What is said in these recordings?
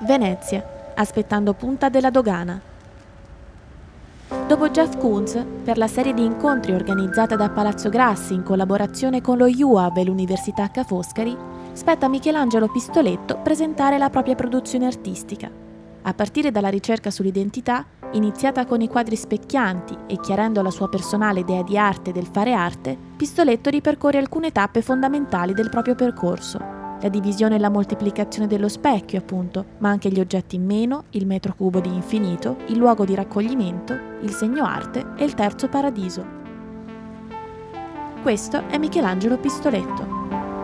Venezia, aspettando punta della dogana. Dopo Jeff Koons, per la serie di incontri organizzata da Palazzo Grassi in collaborazione con lo UAV e l'Università Ca' Foscari, spetta a Michelangelo Pistoletto presentare la propria produzione artistica. A partire dalla ricerca sull'identità, iniziata con i quadri specchianti e chiarendo la sua personale idea di arte e del fare arte, Pistoletto ripercorre alcune tappe fondamentali del proprio percorso. La divisione e la moltiplicazione dello specchio, appunto, ma anche gli oggetti in meno, il metro cubo di infinito, il luogo di raccoglimento, il segno arte e il terzo paradiso. Questo è Michelangelo Pistoletto.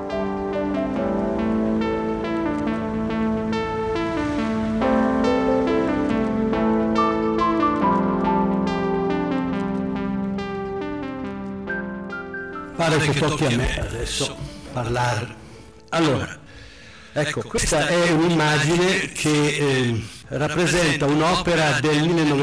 Pare che tocchi a me adesso parlare. Allora, ecco, questa è un'immagine che rappresenta un'opera del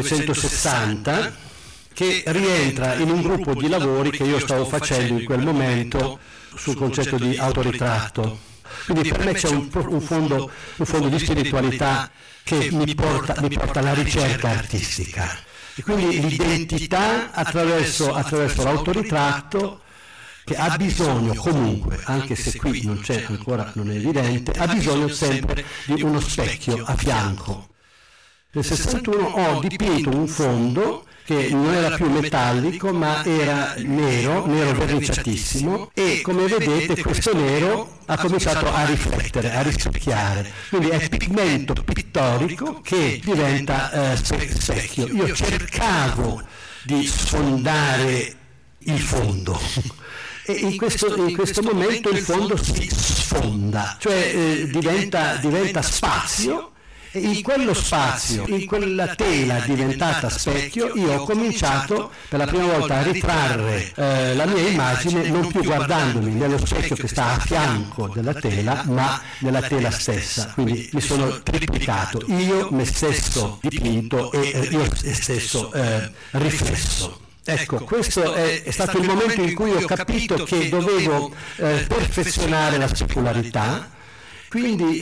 1960 che rientra in un gruppo di lavori che io stavo facendo in quel momento sul concetto di autoritratto. Quindi per me c'è un fondo di spiritualità che mi porta alla ricerca artistica. E quindi l'identità attraverso l'autoritratto, che ha bisogno comunque, anche se qui non c'è ancora, non è evidente, ha bisogno sempre di uno specchio a fianco. Nel 61 ho dipinto un fondo che non era più metallico ma era nero verniciatissimo, e come vedete questo nero ha cominciato a riflettere, a rispecchiare, quindi è pigmento pittorico che diventa specchio. Io cercavo di sfondare il fondo. E in questo momento il fondo si sfonda, cioè diventa spazio, e in quello spazio, in quella tela diventata specchio, io ho cominciato per la prima volta a ritrarre la mia immagine non più guardandomi nello specchio che sta a fianco della tela, ma nella tela stessa. Quindi mi sono triplicato, io me stesso dipinto e io stesso riflesso. Ecco, questo è stato il momento in cui ho capito che dovevo perfezionare la specularità, quindi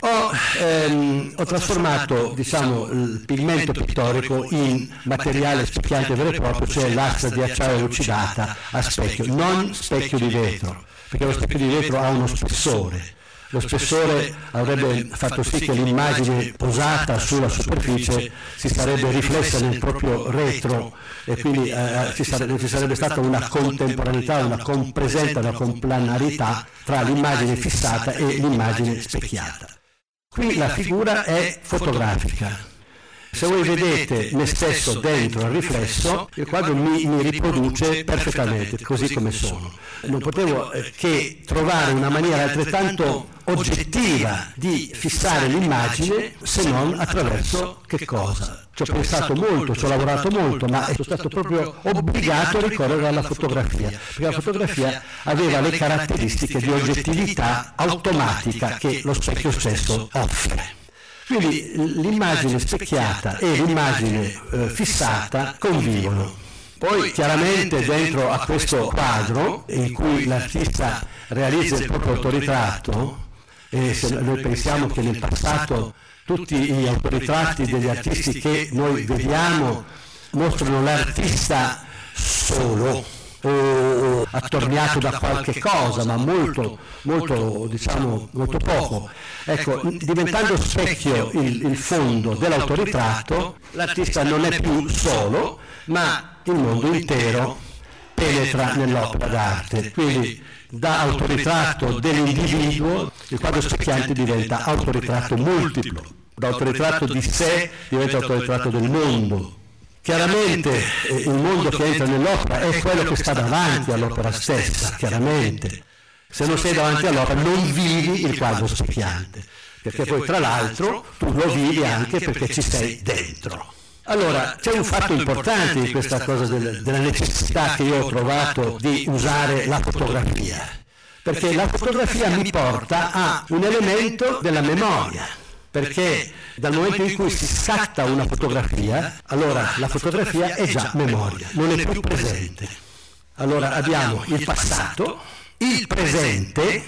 ho trasformato, diciamo, il pigmento pittorico in materiale specchiante vero e proprio, cioè l'asta di acciaio lucidata a specchio, non specchio di vetro, perché lo specchio di vetro ha uno spessore. Lo spessore avrebbe fatto sì che l'immagine posata sulla superficie si sarebbe riflessa nel proprio retro, e quindi ci sarebbe stata una contemporaneità, una compresenza, una complenarità tra l'immagine fissata e l'immagine specchiata. Qui la figura è fotografica. Se voi vedete me stesso dentro al riflesso, il quadro mi riproduce perfettamente, così come sono. Non potevo che trovare una maniera altrettanto oggettiva di fissare l'immagine, se non attraverso che cosa? Ci ho pensato molto, ci ho lavorato molto, ma sono stato proprio obbligato a ricorrere alla fotografia, perché la fotografia aveva le caratteristiche di oggettività automatica che lo specchio stesso offre. Quindi l'immagine specchiata e l'immagine fissata convivono. Poi chiaramente dentro a questo quadro in cui l'artista realizza il proprio autoritratto, e se noi pensiamo che nel passato tutti gli autoritratti degli artisti che noi vediamo mostrano l'artista solo o attorniato da qualche cosa, ma molto poco. Ecco, diventando specchio il fondo dell'autoritratto, l'artista non è più solo, ma il mondo intero penetra nell'opera d'arte. Quindi da autoritratto dell'individuo il quadro specchiante diventa autoritratto multiplo, da autoritratto di sé diventa autoritratto del mondo. Chiaramente il mondo che entra nell'opera è quello che sta davanti all'opera stessa, chiaramente. Se non sei davanti all'opera non vivi il quadro specchiante, perché poi tra l'altro tu lo vivi anche perché ci sei dentro. Allora, c'è un fatto importante di questa cosa della necessità che io ho trovato di usare la fotografia, perché la fotografia mi porta a un elemento della memoria. Perché dal momento in cui si scatta una fotografia, allora la fotografia è già memoria, non è più presente. Allora abbiamo il passato, il presente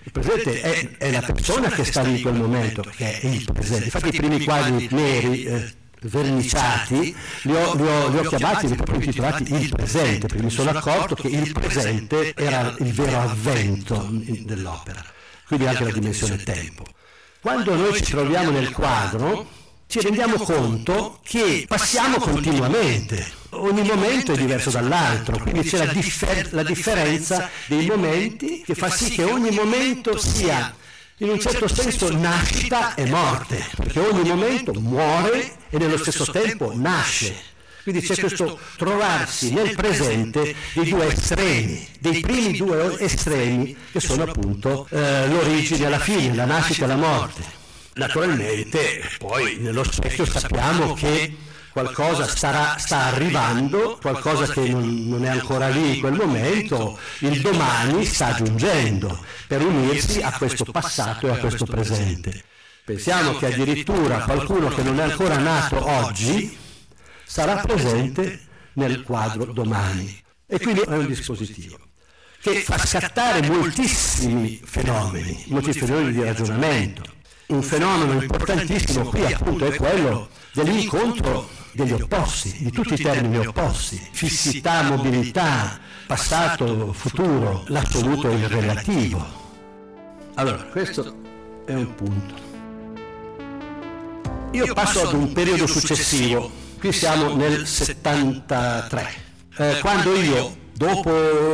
Il presente è la persona che sta lì in quel momento, che è il presente. Infatti i primi quadri neri, verniciati, li ho chiamati, li ho proprio intitolati il presente, perché mi sono accorto che il presente era il vero avvento dell'opera, quindi anche la dimensione tempo. Quando noi ci troviamo nel quadro ci rendiamo conto che passiamo continuamente, ogni momento è diverso dall'altro, quindi c'è la differenza dei momenti che fa sì che ogni momento sia in un certo senso nascita e morte, perché ogni momento muore e nello stesso tempo nasce. Quindi c'è questo trovarsi nel presente dei due estremi, dei primi due estremi che sono appunto l'origine e la fine, la nascita e la morte. Naturalmente poi nello specchio sappiamo che qualcosa sta arrivando, qualcosa che non è ancora lì in quel momento, il domani sta giungendo per unirsi a questo passato e a questo presente. Pensiamo che addirittura qualcuno che non è ancora nato oggi sarà presente nel quadro domani. E quindi è un dispositivo che fa scattare moltissimi fenomeni di ragionamento. Un fenomeno importantissimo qui appunto è quello dell'incontro degli opposti, di tutti i termini opposti, fissità, mobilità, passato, futuro, l'assoluto e il relativo. Allora, questo è un punto. Io passo ad un periodo successivo, qui siamo nel 73, quando io dopo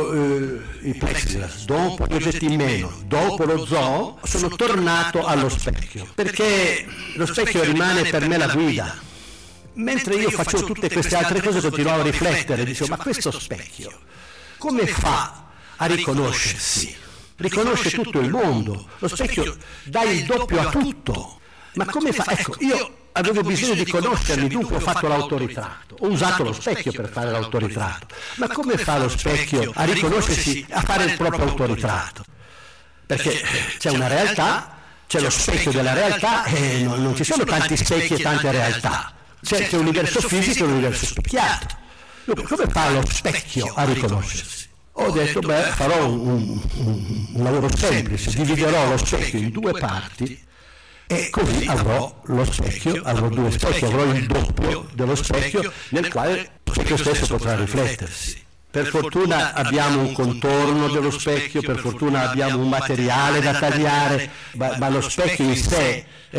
i plexiglass, dopo gli oggetti in meno, dopo lo zoo, sono tornato allo specchio, perché lo specchio rimane per me la guida. Mentre io facevo tutte queste altre cose continuavo a riflettere, dicevo, ma questo specchio come fa a riconoscersi? Riconosce tutto il mondo, lo specchio dà il doppio a tutto, ma come fa? Ecco, io avevo bisogno di conoscermi, dunque ho fatto l'autoritratto, ho usato lo specchio per fare l'autoritratto, ma come fa lo specchio a riconoscersi, a fare il proprio autoritratto? Perché c'è una realtà, c'è lo specchio della realtà e non ci sono tanti specchi e tante realtà, c'è un universo fisico e un universo specchiato. Dunque, come fa lo specchio a riconoscersi? Ho detto, farò un lavoro semplice, dividerò lo specchio in due parti e così avrò lo specchio, avrò due specchi, avrò il doppio dello specchio nel quale lo specchio stesso potrà riflettersi. Per fortuna abbiamo un contorno dello specchio, per fortuna abbiamo un materiale da tagliare, ma lo specchio in sé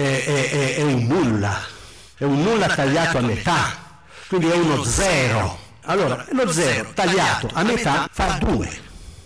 è un nulla tagliato a metà, quindi è uno zero. Allora, lo zero tagliato a metà fa 2.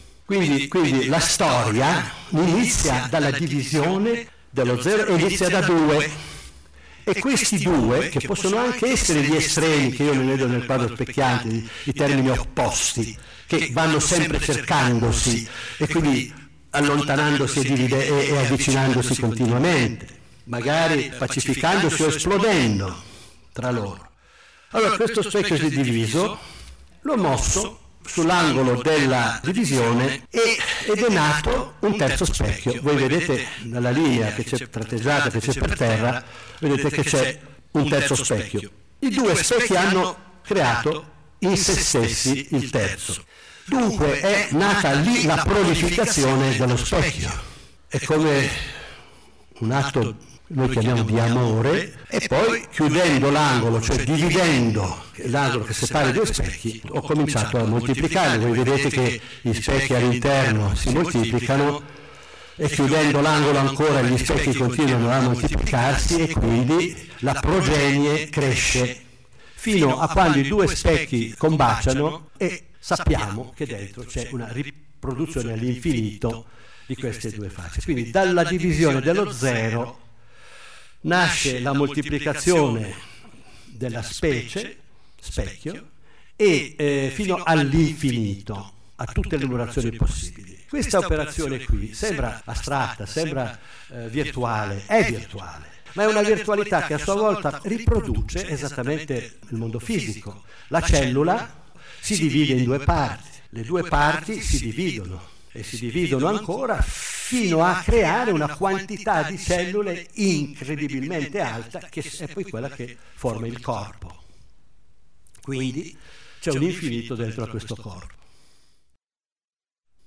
Quindi la storia inizia dalla divisione dello zero e inizia da 2. E questi due, che possono anche essere gli estremi che io ne vedo nel quadro specchiante, i termini opposti, che vanno sempre cercandosi e quindi allontanandosi e avvicinandosi continuamente, magari pacificandosi o esplodendo tra loro. Allora questo specchio si è diviso, l'ho mosso sull'angolo della divisione ed è nato un terzo specchio. Voi vedete dalla linea che c'è tratteggiata, che c'è per terra, vedete che c'è un terzo specchio. I due specchi hanno creato in se stessi il terzo. Dunque è nata lì la prolificazione dello specchio. È come un atto noi chiamiamo di amore, e poi chiudendo l'angolo, cioè dividendo l'angolo che separa i due specchi, ho cominciato a moltiplicarli. Voi vedete che gli specchi all'interno si moltiplicano e chiudendo l'angolo ancora gli specchi continuano a moltiplicarsi e quindi la progenie cresce fino a quando i due specchi combaciano e sappiamo che dentro c'è una riproduzione all'infinito di queste due facce. Quindi dalla divisione dello zero nasce la moltiplicazione della specie, specchio, e fino all'infinito, a tutte le numerazioni possibili. Questa operazione qui sembra astratta, sembra virtuale, è virtuale, ma è una virtualità che a sua volta riproduce esattamente il mondo fisico. La cellula si divide in due parti, le due parti si dividono e si dividono ancora fino a creare una quantità di cellule incredibilmente alta che è poi quella che forma il corpo. Quindi c'è un infinito dentro a questo corpo.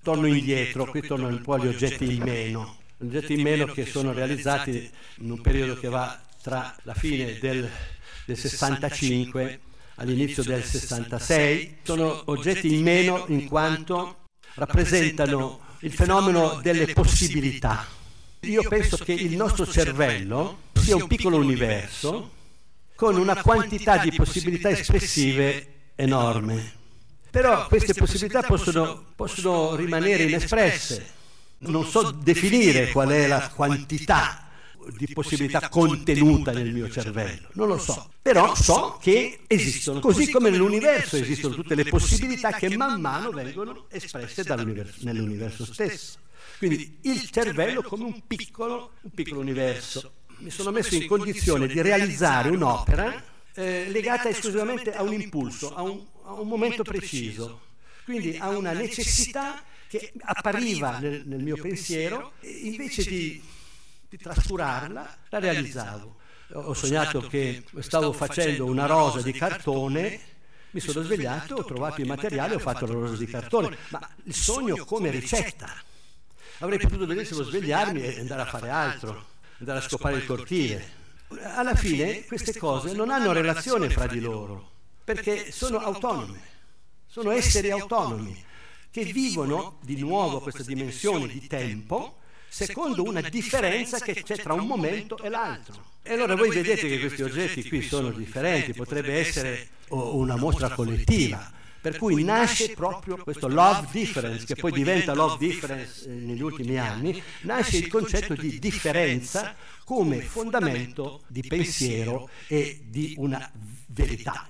torno indietro, qui torno un po' agli oggetti in meno. Gli oggetti in meno che sono realizzati in un periodo che va tra la fine del 65 all'inizio del 66. Sono oggetti in meno in quanto rappresentano il fenomeno delle possibilità. Io penso che il nostro cervello sia un piccolo universo con una quantità di possibilità espressive enorme. Però queste possibilità possono rimanere inespresse. Non so definire qual è la quantità di possibilità contenuta nel mio cervello, non lo so. Però so che esistono, così come nell'universo esistono tutte le possibilità che man mano vengono espresse nell'universo stesso. Quindi il cervello come un piccolo universo. Mi sono messo in condizione di realizzare un'opera legata esclusivamente a un impulso, a un momento preciso, quindi a una necessità che appariva nel mio pensiero, e invece di trascurarla la realizzavo. Ho sognato che stavo facendo una rosa di cartone, mi sono svegliato, ho trovato i materiali, ho fatto la rosa di cartone, ma il sogno come ricetta. Avrei potuto benissimo svegliarmi e andare a fare altro, andare a scopare il cortile. Alla fine queste cose non hanno relazione fra di loro, perché sono autonome, sono esseri autonomi che vivono di nuovo questa dimensione di tempo secondo una differenza che c'è tra un momento e l'altro. E allora voi vedete che questi oggetti qui sono differenti, potrebbe essere una mostra collettiva, per cui nasce proprio questo love difference, che poi diventa love difference negli ultimi anni, nasce il concetto di differenza come fondamento di pensiero e di una verità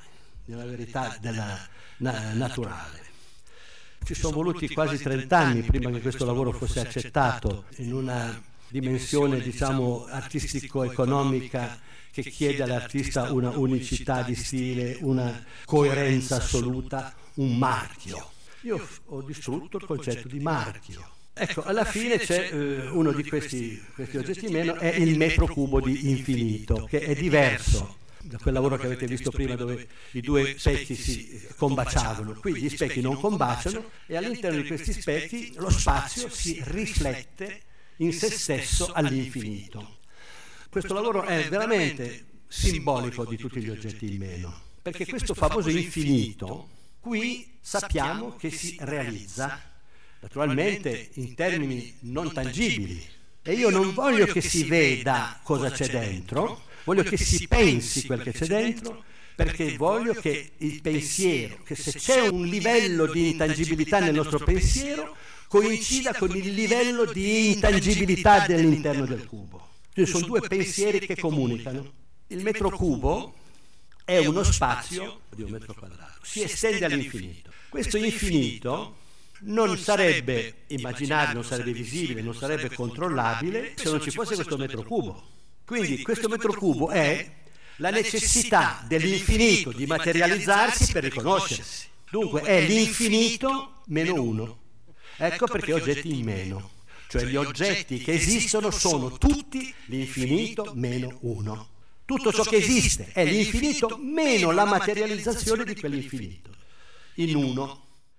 naturale. Ci sono voluti quasi 30 anni prima che questo lavoro fosse accettato in una dimensione, diciamo, artistico-economica che chiede all'artista una unicità di stile, una coerenza assoluta, un marchio. Io ho distrutto il concetto di marchio. Ecco, alla fine c'è uno di questi oggetti in meno, è il metro cubo di infinito, che è diverso da quel lavoro che avete visto prima dove i due specchi si combaciavano. Qui gli specchi non combaciano e all'interno di questi specchi lo spazio si riflette in se stesso all'infinito. Questo lavoro è veramente simbolico di tutti gli oggetti in meno, perché questo famoso infinito qui sappiamo che si realizza naturalmente in termini non tangibili, e io non voglio che si veda cosa c'è dentro, voglio che si pensi quel che c'è dentro, perché voglio che il pensiero, che se c'è un livello di intangibilità nel nostro pensiero, coincida con il livello di intangibilità dell'interno del cubo. Ci sono due pensieri che comunicano. Il metro cubo è uno spazio di un metro quadrato, si estende all'infinito. Questo infinito non sarebbe immaginabile, non sarebbe visibile, non sarebbe controllabile se non ci fosse questo metro cubo. Quindi questo metro cubo è la necessità dell'infinito di materializzarsi per riconoscersi. Dunque è l'infinito meno uno. Ecco perché oggetti in meno. Cioè gli oggetti che esistono sono tutti l'infinito meno uno. Tutto ciò che esiste è l'infinito meno la materializzazione di quell'infinito in uno.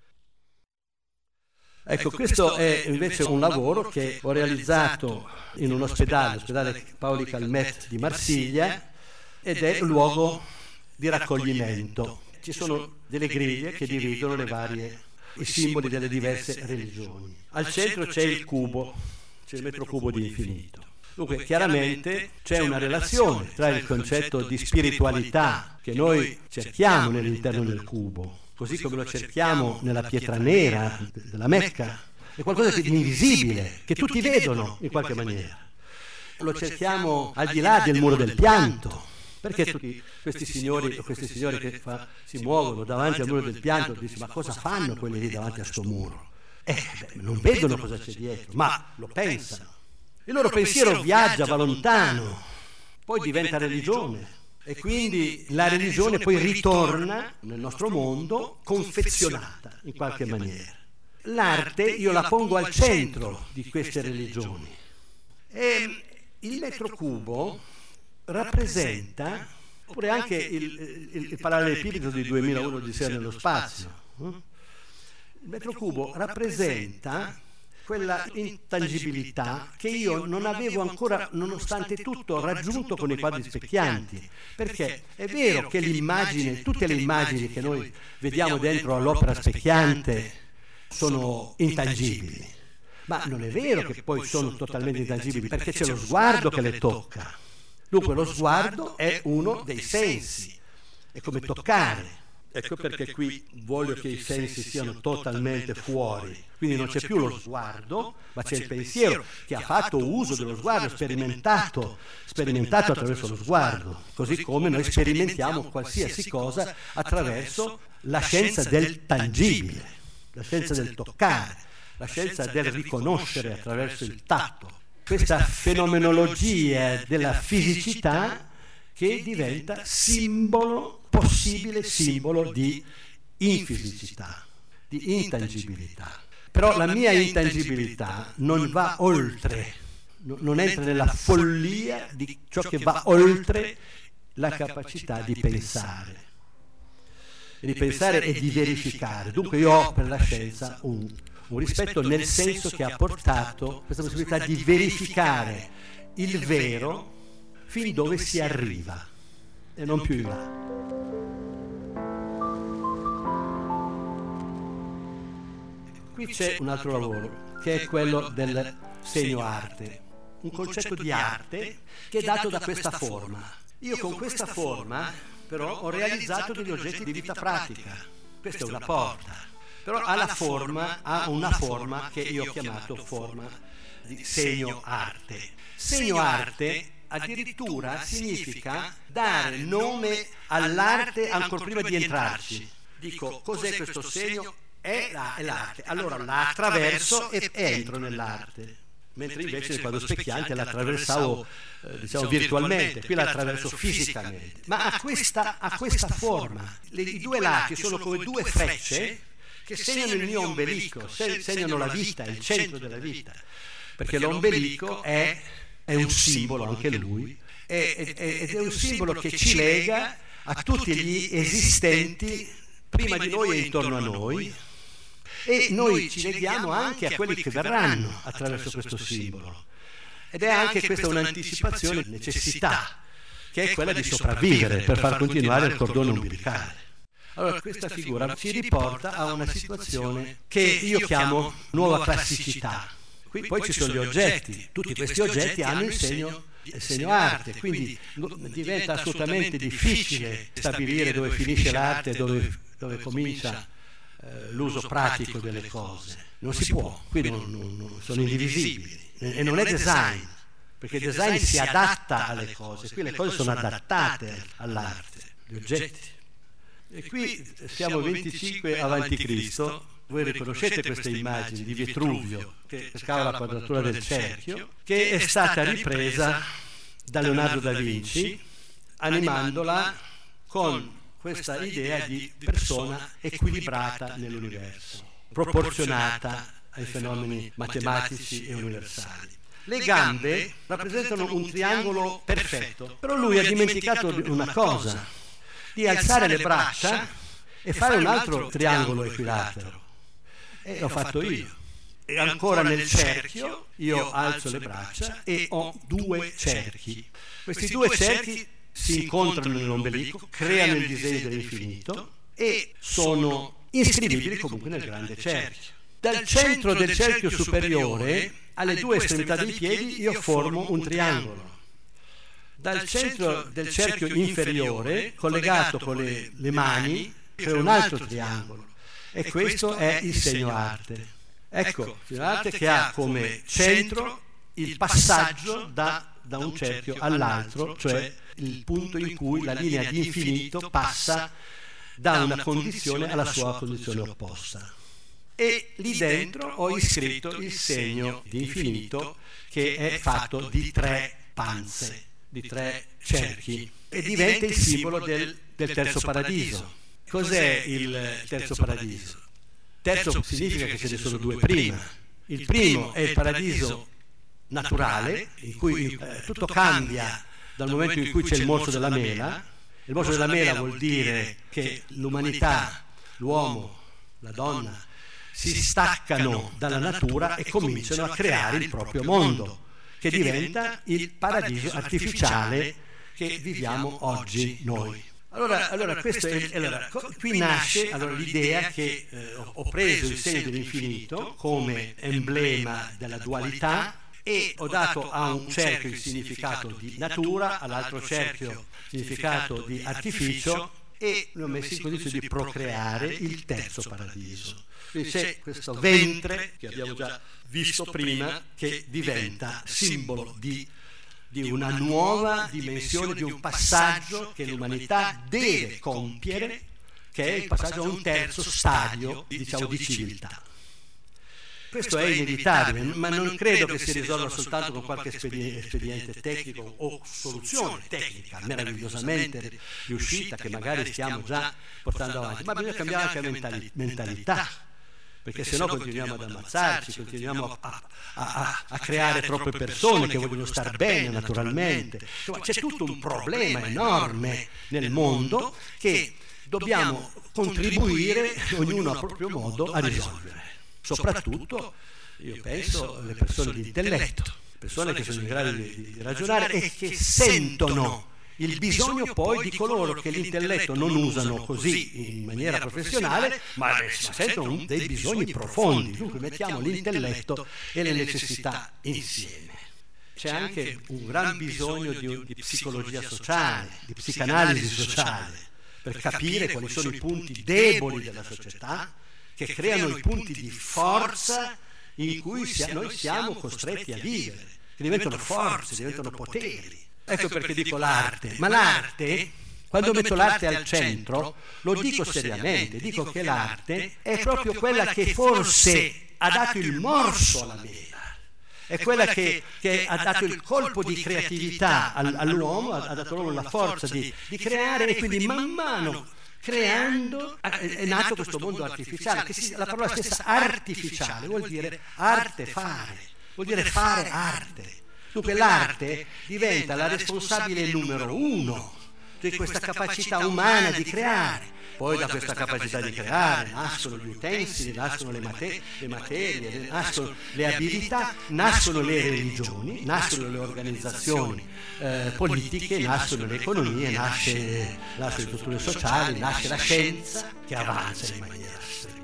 Ecco, questo è invece un lavoro che ho realizzato in un ospedale, l'ospedale Paoli Calmet di Marsiglia, ed è un luogo di raccoglimento. Ci sono delle griglie che dividono i simboli delle diverse religioni. Al centro c'è il cubo, c'è il metro cubo di infinito. Dunque, chiaramente c'è una relazione tra il concetto di spiritualità che noi cerchiamo all'interno del cubo, così come lo cerchiamo nella pietra nera della Mecca, è qualcosa di invisibile, che tutti vedono in qualche maniera. Lo cerchiamo al di là del muro del pianto, perché tutti questi signori che si muovono davanti al muro del pianto, dici, ma cosa fanno quelli lì davanti a sto muro? Non vedono cosa c'è dietro, ma lo pensano. Il loro pensiero viaggia, va lontano, poi diventa religione. E quindi la religione poi ritorna nel nostro mondo confezionata in qualche maniera. L'arte io la pongo al centro di queste religioni. E il metro cubo rappresenta, oppure anche il parallelepipedo di 2001 Odissea nello spazio, Il metro cubo rappresenta quella intangibilità che io non avevo ancora, nonostante tutto, raggiunto con i quadri specchianti, perché è vero che l'immagine, tutte le immagini che noi vediamo dentro all'opera specchiante sono intangibili, ma non è vero che poi sono totalmente intangibili, perché c'è lo sguardo che le tocca. Dunque lo sguardo è uno dei sensi, è come toccare. Ecco perché qui voglio che i sensi siano totalmente fuori, quindi non c'è più lo sguardo, ma c'è il pensiero che ha fatto uso dello sguardo, sperimentato attraverso lo sguardo, così come noi sperimentiamo qualsiasi cosa attraverso la scienza del tangibile, la scienza del toccare, la scienza del riconoscere attraverso il tatto. Questa fenomenologia della fisicità che diventa possibile simbolo di infisicità, di intangibilità. Però la mia intangibilità non va oltre, non entra nella follia di ciò che va oltre la capacità di pensare. E di pensare e di verificare. Dunque io ho per la scienza un rispetto, nel senso che ha portato questa possibilità di verificare il vero fin dove si arriva e non più in là. Qui c'è un altro lavoro, che è quello del segno arte, un concetto di arte che è dato da questa forma. Io con questa forma però ho realizzato degli oggetti di vita pratica. Questa è una porta, però ha una forma che io ho chiamato forma di segno arte. Segno arte addirittura significa dare nome all'arte ancora prima di entrarci. Dico, cos'è questo segno? È l'arte. Allora la attraverso e entro nell'arte. Mentre invece nel quadro specchiante la attraversavo virtualmente, qui la attraverso fisicamente. Ma ha questa forma. I due lati sono come due frecce che segnano il mio ombelico, segnano la vita, il centro della vita. Perché l'ombelico è un simbolo, anche lui, ed è un simbolo che ci lega a tutti gli esistenti prima di noi e intorno a noi, e noi ci leghiamo anche a quelli che verranno attraverso questo simbolo. Ed è anche questa un'anticipazione di necessità, che è quella di sopravvivere per far continuare il cordone umbilicale. Allora questa figura ci riporta a una situazione che io chiamo nuova classicità. Qui poi ci sono gli oggetti, tutti questi oggetti hanno il segno arte, quindi diventa assolutamente difficile stabilire dove finisce l'arte e dove comincia l'uso pratico delle cose. Non si può, quindi non sono indivisibili. E non è design, perché il design si adatta alle cose, qui le cose sono adattate all'arte, gli oggetti. E qui siamo 25 avanti Cristo. Voi riconoscete queste immagini di Vitruvio che scava la quadratura del cerchio, che è stata ripresa da Leonardo da Vinci, animandola con questa idea di persona equilibrata nell'universo, proporzionata ai fenomeni matematici e universali. Le gambe rappresentano un triangolo perfetto, però lui ha dimenticato una cosa, di alzare le braccia e fare un altro triangolo equilatero. E l'ho fatto io. E ancora nel cerchio io alzo le braccia e ho due cerchi. Questi due cerchi si incontrano nell'ombelico, creano il disegno dell'infinito e sono iscrivibili comunque nel grande cerchio. Dal centro del cerchio superiore alle due estremità dei piedi io formo un triangolo. Dal centro del cerchio inferiore, collegato con le mani, creo un altro triangolo. E questo è il segno arte. Ecco, il segno arte che ha come centro il passaggio da un cerchio all'altro, cioè il punto in cui la linea di infinito passa da una condizione alla sua condizione opposta. E lì dentro ho iscritto il segno di infinito che è fatto di 3 panze, di 3 cerchi, e diventa il simbolo del terzo paradiso. Cos'è il terzo paradiso? Terzo significa che ce ne sono 2 prima. Il primo è il paradiso naturale, in cui tutto cambia dal momento in cui c'è il morso della mela. Il morso della mela vuol dire che l'umanità, l'uomo, la donna, si staccano dalla natura e cominciano a creare il proprio mondo, che diventa il paradiso artificiale che viviamo oggi noi. Allora qui nasce l'idea che ho preso il segno dell'infinito come emblema della dualità e ho dato a un cerchio il significato di natura, all'altro cerchio il significato di artificio e li ho messi in condizione di procreare il terzo paradiso. Quindi c'è questo ventre che abbiamo già visto prima che diventa simbolo di una nuova dimensione, di un passaggio che l'umanità deve compiere, che è il passaggio a un terzo stadio, diciamo, di civiltà. Questo è inevitabile, ma non credo che si risolva soltanto con qualche espediente tecnico o soluzione tecnica meravigliosamente riuscita che magari stiamo già portando avanti, ma bisogna cambiare anche mentalità, perché se no continuiamo ad ammazzarci, continuiamo a creare troppe persone che vogliono star bene naturalmente. Insomma, c'è tutto un problema enorme nel mondo che dobbiamo contribuire, ognuno a proprio modo, a risolvere. Soprattutto, io penso, alle persone di intelletto, persone che sono in grado di ragionare e che sentono il bisogno poi di coloro che l'intelletto non usano così in maniera professionale, ma sentono dei bisogni profondi. Dunque mettiamo l'intelletto e le necessità insieme. C'è anche un gran bisogno di psicologia sociale, di psicanalisi sociale, per capire quali sono i punti deboli della società, che creano i punti di forza in cui noi siamo costretti a vivere, che diventano forze, diventano poteri. Ecco perché dico l'arte, ma l'arte, quando metto l'arte al centro, lo dico seriamente, dico che l'arte è proprio quella che forse ha dato il morso alla mela, è quella che ha dato il colpo di creatività all'uomo, ha dato all'uomo la forza di creare e quindi man mano creando è nato questo mondo artificiale, la parola stessa artificiale vuol dire arte fare, vuol dire fare arte. Dunque l'arte diventa la responsabile numero uno di questa capacità umana di creare. Poi da questa capacità di creare nascono gli utensili, nascono le materie, nascono le abilità, nascono le religioni, nascono le organizzazioni politiche, nascono le economie, nascono le strutture sociali, nasce la scienza che avanza in maniera stretta.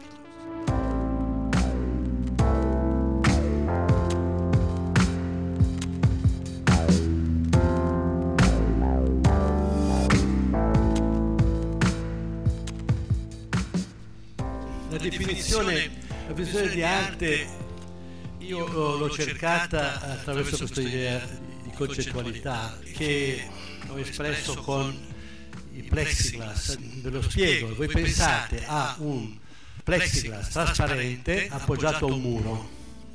La definizione di arte io l'ho cercata attraverso questa idea di concettualità che ho espresso con i plexiglass. Ve lo spiego: voi pensate a un plexiglass trasparente appoggiato a un muro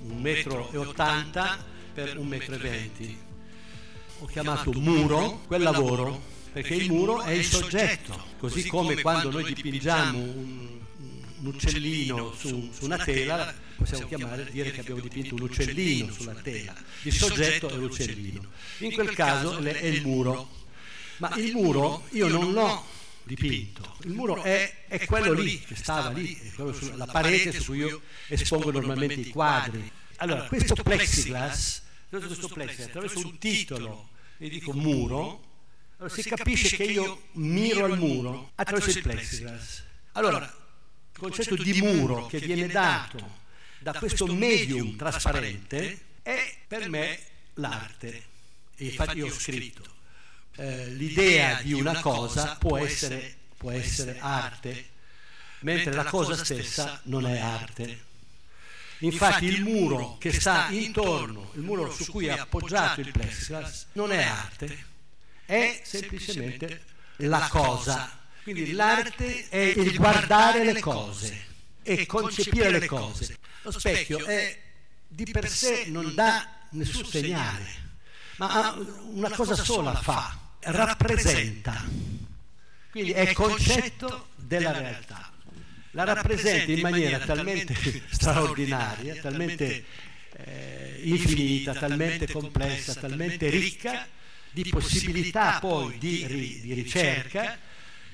1,80 m per 1,20 m. Ho chiamato muro quel lavoro perché il muro è il soggetto, così come quando noi dipingiamo un uccellino su una tela, possiamo dire che abbiamo dipinto un uccellino sulla tela. Il soggetto è l'uccellino. In quel caso è il muro. Ma il muro io non l'ho dipinto. Il muro è quello lì, che stava lì, è quello sulla parete su cui io espongo normalmente i quadri. Allora, questo plexiglass, attraverso un titolo, e dico muro, allora si capisce che io miro al muro attraverso il plexiglass. Allora, il concetto di muro che viene dato da questo medium trasparente è per me l'arte. E infatti io ho scritto l'idea di una cosa può essere arte, mentre la cosa stessa non è arte. Infatti il muro che sta intorno, il muro su cui è appoggiato il plexiglass, non è arte, è semplicemente la cosa. Quindi l'arte è il guardare le cose e concepire le cose. Lo specchio di per sé non dà nessun segnale, ma una cosa sola fa, rappresenta. Quindi è concetto della realtà. La rappresenta in maniera talmente straordinaria, talmente infinita, talmente complessa, talmente ricca di possibilità poi di ricerca,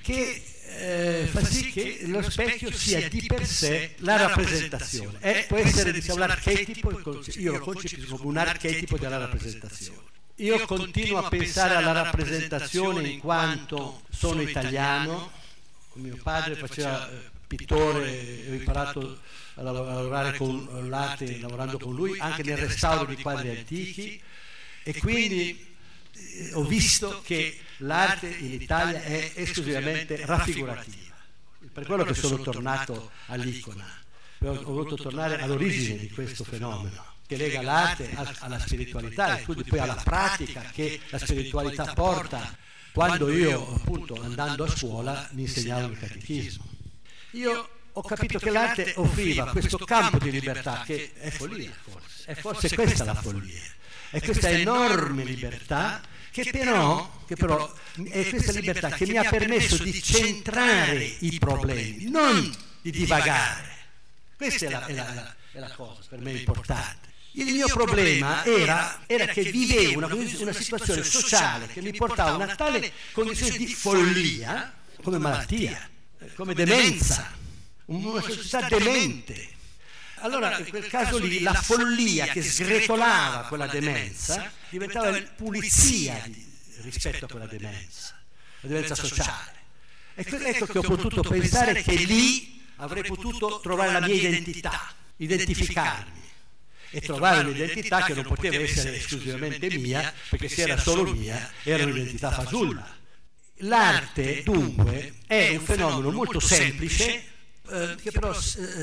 che fa sì che lo specchio sia di per sé la rappresentazione, può essere, diciamo, l'archetipo. Io lo concepisco come un archetipo della rappresentazione. Io continuo a pensare alla rappresentazione in quanto sono italiano. Mio padre faceva pittore, ho imparato a lavorare con l'arte lavorando con lui, anche nel restauro di quadri antichi, e quindi ho visto che l'arte in Italia è esclusivamente raffigurativa. Per quello che sono tornato all'icona, ho voluto tornare all'origine di questo fenomeno, che lega l'arte alla spiritualità e quindi poi alla pratica che la spiritualità porta. Quando io, appunto, andando a scuola, mi insegnavo il catechismo, io ho capito che l'arte offriva questo campo di libertà che è follia, forse è questa la follia, è questa enorme libertà che però è questa libertà che mi ha permesso di centrare i problemi, non di divagare. Questa è la cosa per me importante. Il mio problema era che vivevo una situazione sociale che mi portava a una tale condizione di follia, come malattia, come demenza, una società demente. Allora in quel caso lì la follia che sgretolava quella demenza diventava pulizia rispetto a quella demenza, la demenza sociale. Ecco che ho potuto pensare che lì avrei potuto trovare la mia identità, identificarmi e trovare un'identità che non poteva essere esclusivamente mia, perché se era solo mia era un'identità fasulla. L'arte dunque è un fenomeno molto semplice che però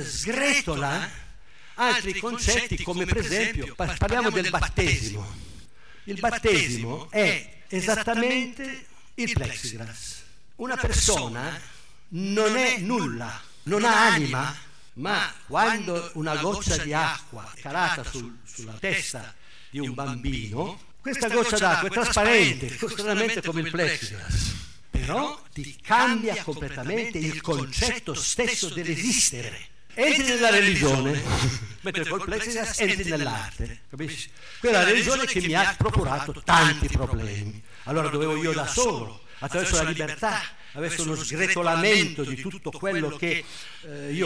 sgretola altri concetti, come per esempio parliamo del battesimo. Il battesimo è esattamente il plexiglass. Una persona non è nulla, non ha anima, ma quando una goccia di acqua è calata sulla testa di un bambino, questa goccia d'acqua è trasparente, stranamente come il plexiglass, però ti cambia completamente il concetto stesso dell'esistere. Entri nella religione, mentre col plexiglass entri nell'arte, capisci? Quella religione che mi ha procurato tanti problemi. Allora dovevo io da solo, attraverso la libertà, avesse uno sgretolamento di tutto quello che io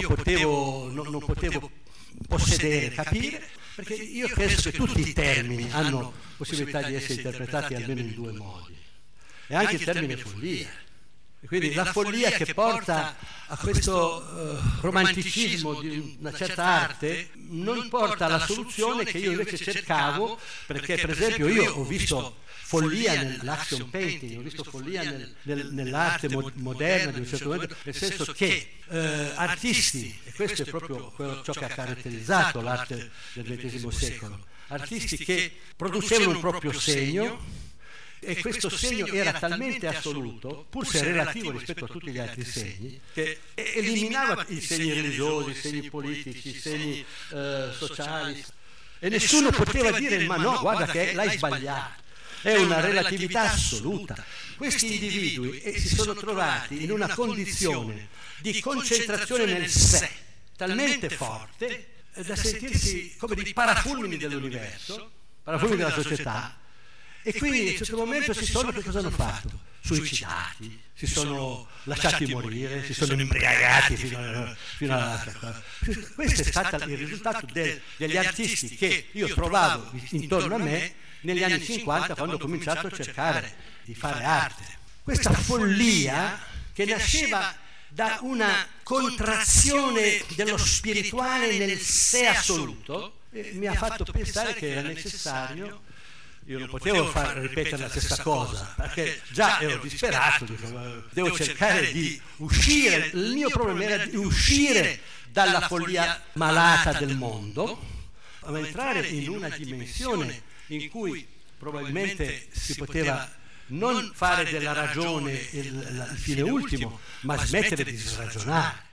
non potevo possedere, capire, perché io penso che tutti i termini hanno possibilità di essere interpretati almeno in due modi, e anche il termine follia. E quindi la follia che porta a questo romanticismo di una certa arte non porta alla soluzione che io invece cercavo, perché per esempio io ho visto follia nell'action painting, ho visto follia nell'arte moderna di un certo momento, nel senso che artisti, e questo è proprio ciò che ha caratterizzato l'arte del XX secolo, artisti che producevano un proprio segno, e questo segno era talmente assoluto, pur se relativo rispetto a tutti gli altri segni, che eliminava i segni religiosi, i segni politici, i segni sociali, e nessuno poteva dire ma no, guarda che l'hai sbagliato. È una relatività assoluta. Questi individui si sono trovati in una condizione di concentrazione nel sé talmente forte da sentirsi come dei parafulmini dell'universo, parafulmini della società. E quindi in un certo momento che cosa hanno fatto? Suicidati, si sono lasciati morire, si sono imbriagati fino alla... Questo è stato il risultato degli artisti che io trovavo intorno a me negli anni 50, quando ho cominciato a cercare di fare arte. Questa follia che nasceva da una contrazione dello spirituale nel sé assoluto mi ha fatto pensare che era necessario. Io non potevo ripetere la stessa cosa, perché già ero disperato, devo cercare di uscire. Il mio problema era di uscire dalla follia malata del mondo, ma entrare in una dimensione in cui probabilmente si poteva non fare della ragione il fine ultimo, ma smettere di ragionare.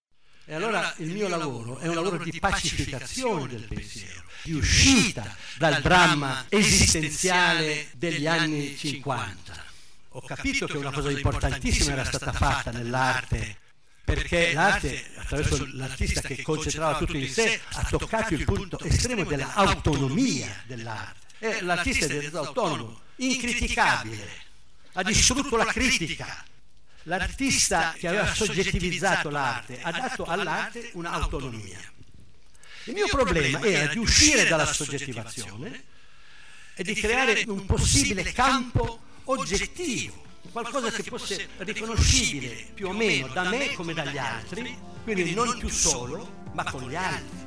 E allora il mio lavoro è un lavoro di pacificazione del pensiero, di uscita dal dramma esistenziale degli anni 50. Ho capito che una cosa importantissima era stata fatta nell'arte, perché l'arte, attraverso l'artista che concentrava tutto in sé, ha toccato il punto estremo dell'autonomia dell'arte. E l'artista è diventato autonomo, incriticabile, ha distrutto la critica. l'artista che aveva soggettivizzato l'arte ha dato all'arte un'autonomia. Il mio problema era di uscire dalla soggettivazione e di creare un possibile campo oggettivo, qualcosa che fosse riconoscibile più o meno da me come dagli altri, quindi non più solo, ma con gli altri.